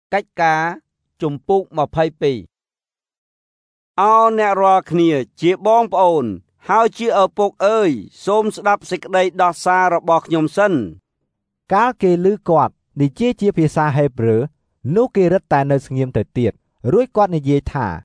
Cách cá chùm bụng mà phây pì. Ao nẹ rò khnia chia bong ổn, hao chia ở bục ơi, xôm đắp xích đầy đọt xa rồi bọc nhom sân. Cá kê lư quạt, đi chia phía xa hẹp rửa, nô kê rất tài nơi nghiêm thời tiệt, rối quạt này dễ thả.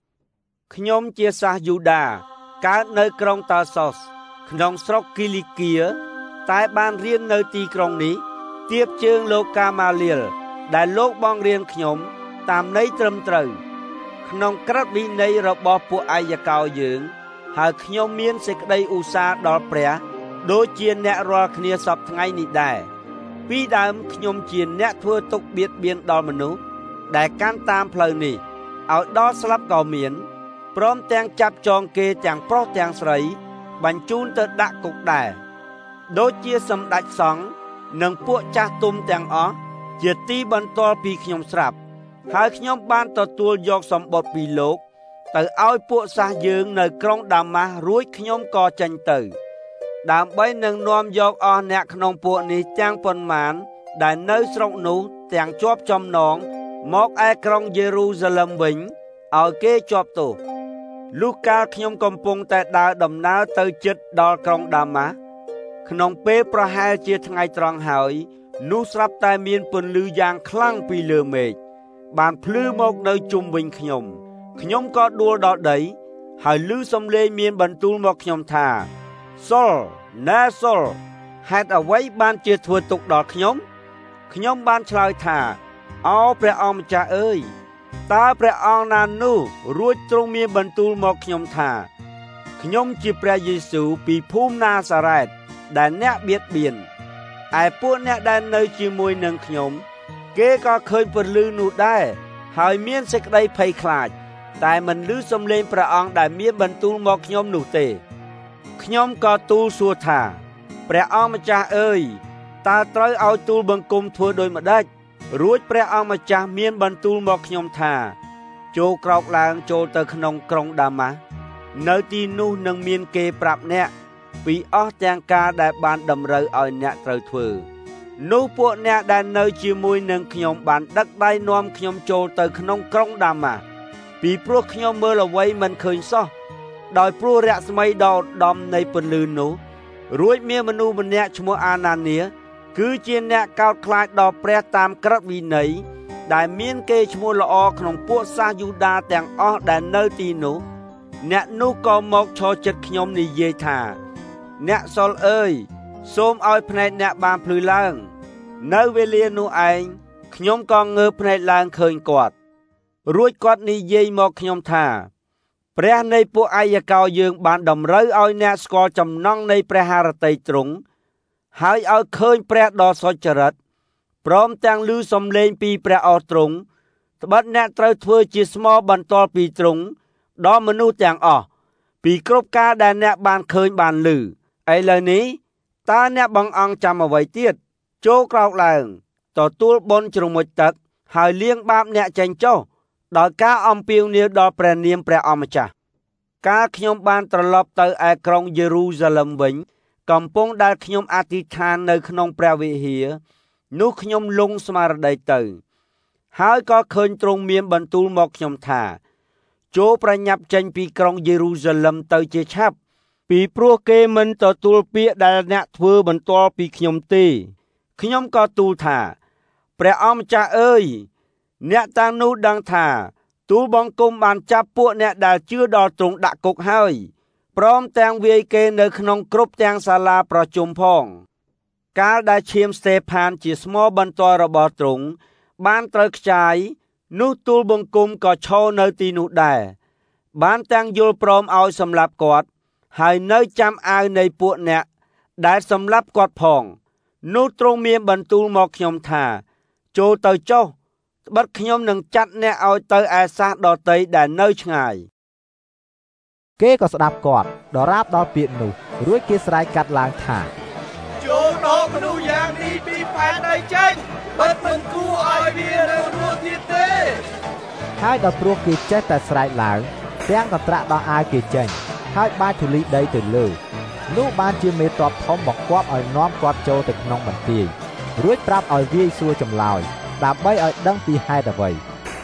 Nhom chia xa Juda, cá nơi krong Tarsos, knong srok Kilikia, tại ban riêng nơi ti krong ní, tiếp chương lô Gamaliel, đại lô bong riêng nhom, tam nấy trâm trời. Knong krát vi nấy rồi bó phụ ai và cao dưỡng, hãy nhom miên sẽ đây u sa đo pré, đôi chiên nẹ rò khnia sập ngay nị đài. Vì đám nhom chiên nẹ thua tục biệt biên đo mà nú, đại can tam phơi nị, ở đó slap gò miến, prom tang chắp tròn kê tang pro tang sấy, bánh chun tơ đạ cục đài. Đôi chia sầm đạch sóng, nângពួកចាស់ទុំទាំងអស់ជាទីបន្ទាល់ពីខ្ញុំស្រាប់ហើយខ្ញុំបានទទួលយកសម្បត្តិពីលោកទៅឲ្យពួកសាសយើងនៅក្រុងដាម៉ាស់រួចខ្ញុំក៏ចេញទៅដើម្បីនឹងនាំយកអស់អ្នកក្នុងពួកនេះទាំងប៉ុន្មានដែលនៅស្រុកនោះទាំងជាប់ចំណងមកឯក្រុងយេរូសាឡឹមវិញឲ្យគេជាប់ទោសលុះកាលខ្ញុំកំពុងតែដើរដំណើរទៅជិតដល់ក្រុងដាម៉ាស់ក្នុងពេលប្រហែលជាថ្ងៃត្រង់ហើយនោះស្រាប់តែមានពន្លឺយ៉ាងខ្លាំងពីលើមេឃបានភ្លឺមកនៅជុំវិញខ្ញុំក៏ដួលដល់ដីហើយឮសំឡេងមានបន្ទូលមកខ្ញុំថាសុលណែសុលហេតុអ្វីបានជាធ្វើទុកដល់ខ្ញុំបានឆ្លើយថាអោព្រះអង្គម្ចាស់អើយតើព្រះអង្គណានោះរួចទ្រង់មានបន្ទូលមកខ្ញុំថាខ្ញុំជាព្រះយេស៊ូវពីភូមិណាសារ៉េតដែលអ្នកបៀតបៀនឯពួកអ្នកដែលនៅជាមួយនឹងខ្ញុំគេក៏ឃើញពន្លឺនោះដែរហើយមានសេចក្តីភ័យខ្លាចតែមិនឮសំឡេងព្រះអង្គដែលមានបន្ទូលមកខ្ញុំនោះទេខ្ញុំក៏ទូលសួរថាព្រះអង្គម្ចាស់អើយតើត្រូវឲ្យទូលបង្គំធ្វើដូចម្ដេចរួចព្រះអង្គម្ចាស់មានបន្ទូលមកខ្ញុំថាចូលក្រោកឡើងចូលទៅក្នុងក្រុងដាម៉ាស់នៅទីនោះនឹងមានគេប្រាប់អ្នកពីអស់ទាំងការដែលបានតម្រូវឲ្យអ្នកត្រូវធ្វើនោះពួកអ្នកដែលនៅជាមួយនឹងខ្ញុំបានដឹកដៃនាំខ្ញុំចូលទៅក្នុងក្រុងដាម៉ាស់ពីព្រោះខ្ញុំមើលអ្វីមិនឃើញសោះដោយព្រោះរស្មីដ៏ឧត្តមនៃពន្លឺនោះរួចមានមនុស្សម្នាក់ឈ្មោះអាណានីគឺជាអ្នកកោតខ្លាចដល់ព្រះតាមក្រឹតវិន័យដែលមានគេឈ្មោះល្អក្នុងពួកសាសយូដាទាំងអស់ដែលនៅទីនោះអ្នកនោះក៏មកឈរជិតខ្ញុំនិយាយថាអ្នកសុលអើយសូមឲ្យភ្នែកអ្នកបានភ្លឺឡើងនៅវេលានោះឯងខ្ញុំក៏ងើបភ្នែកឡើងឃើញគាត់រួចគាត់និយាយមកខ្ញុំថាព្រះនៃពួកអាយកោយើងបានតម្រូវឲ្យអ្នកស្គាល់ចំណងនៃព្រះハរតីទ្រង់ហើយឲ្យឃើញព្រះដ៏សុចរិតព្រមទាំងឮសំឡេងពីព្រះអស់ទ្រង់ត្បិតអ្នកត្រូវធ្វើជាស្មោបន្ទាល់ពីទ្រង់ដល់មនុស្សទាំងអស់ពីគ្រប់ការដែលអ្នកបានឃើញបានឮឥឡូវនេះតើអ្នកបងអង្គចាំអ្វីទៀតចូលក្រោកឡើងទទួលបុណ្យជ្រមុជទឹកហើយលាងបាបអ្នកចេញចុះដោយការអំពាវនាវដល់ព្រះនាមព្រះអម្ចាស់កាលខ្ញុំបានត្រឡប់ទៅឯក្រុងយេរូសាឡឹមវិញកំពុងដែលខ្ញុំអធិដ្ឋាននៅក្នុងព្រះវិហារនោះខ្ញុំលង់ស្មារតីទៅហើយក៏ឃើញទ្រង់មានបន្ទូលមកខ្ញុំថាចូលប្រញាប់ចេញពីក្រុងយេរូសាឡឹមទៅជាឆាប់ពីព្រោះគេមិនទទួលពាក្យដែលអ្នកធ្វើបន្ទាល់ពីខ្ញុំទេខ្ញុំក៏ទូលថាព្រះអង្គម្ចាស់អើយអ្នកតាំងនោះដឹងថាទូលបង្គំបានចាប់ពួកអ្នកដែលជឿដល់ទ្រង់ដាក់គុកហើយព្រមទាំងវាយគេនៅក្នុងគ្រប់ទាំងសាលាប្រជុំផងកាលដែលឈាមស្តេផានជាស្មោបន្ទាល់របស់ទ្រង់បានត្រូវខ្ចាយនោះទូលបង្គំក៏ឈរនៅទីនោះដែរបានទាំងយល់ព្រមឲ្យសម្លាប់គាត់ហើយនៅចាំអាវនៃពួកអ្នកដែលសម្លាប់គាត់ផងនោះទ្រង់មានបន្ទូលមកខ្ញុំថាចូលទៅចុះត្បិតខ្ញុំនឹងចាត់អ្នកឲ្យទៅឯសាសដតីដែលនៅឆ្ងាយគេក៏ស្ដាប់គាត់ដរាបដល់ពាក្យនោះរួចគេស្រែកកាត់ឡើងថាចូលដកមនុស្សយ៉ាងនេះពីផែនដីចេញបិទមិនគួរឲ្យវានៅរស់ទៀតទេហើយដល់ព្រោះគេចេះតែស្រែកឡើងទាំងក៏ត្រាក់ដល់អាវគេចេញហើយបាចធូលីដីទៅលើនោះបានជាមេទ័ពធំបង្គាប់ឲ្យនាំគាត់ចូលទៅក្នុងបន្ទាយរួចប្រាប់ឲ្យវាយសួរចម្លើយដើម្បីឲ្យដឹងពីហេតុអ្វី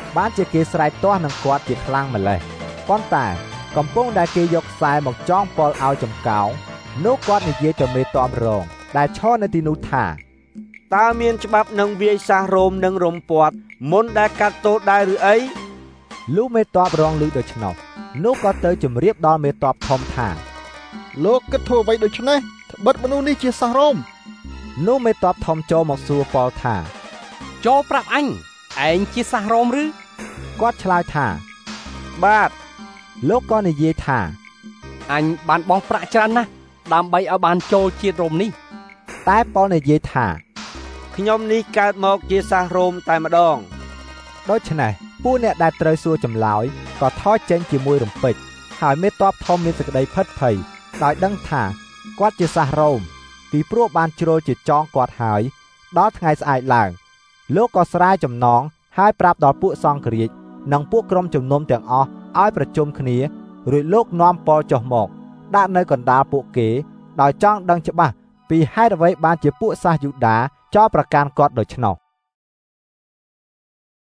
បានជាគេស្រែកទាស់នឹងគាត់ជាខ្លាំងម្ល៉េះប៉ុន្តែកំពុងដែលគេយកខ្សែមកចងពលឲ្យចំកោងនោះគាត់និយាយទៅមេតបរងដែលឈរនៅទីនោះថាតើមានច្បាប់នឹងវាយសះរោមនិងរំពាត់មុនដែលកាត់ទោសដែរឬអីលុះមេតបរងឮដូច្នោះនោះក៏ទៅជម្រាបដល់មេតបធំថាលោកគិតធ្វើអ្វីដូច្នេះត្បិតមនុស្សនេះជាសះរោមនោះមេតបធំចូលមកសួរពលថាចូលប្រាប់អញឯងជាសះរោមឬគាត់ឆ្លើយថាបាទលោកក៏និយាយថាអញបានបង់ប្រាក់ច្រើនណាស់ដើម្បីឲ្យបានចូលជាតិរោមនេះតែពលនិយាយថាខ្ញុំនេះកើតមកជាសះរោមតែម្ដងដូច្នេះពួកអ្នកដែលត្រូវសួរចម្លើយក៏ថយចេញជាមួយរំពេចហើយមេតបធំមានសេចក្តីផិតភ័យដោយដឹងថាគាត់ជាសះរោមពីព្រោះបានជ្រុលជាចងគាត់ហើយដល់ថ្ងៃស្អែកឡើងលោកក៏ស្រាយចំណងហើយប្រាប់ដល់ពួកសង្ឃរាជនិងពួកក្រុមជំនុំទាំងអស់ឲ្យប្រជុំគ្នារួចលោកនាំពលចុះមកដាក់នៅកណ្ដាលពួកគេដោយចង់ដឹងច្បាស់ពីហេតុអ្វីបានជាពួកសាសយូដាចោទប្រកាន់គាត់ដូច្នោះ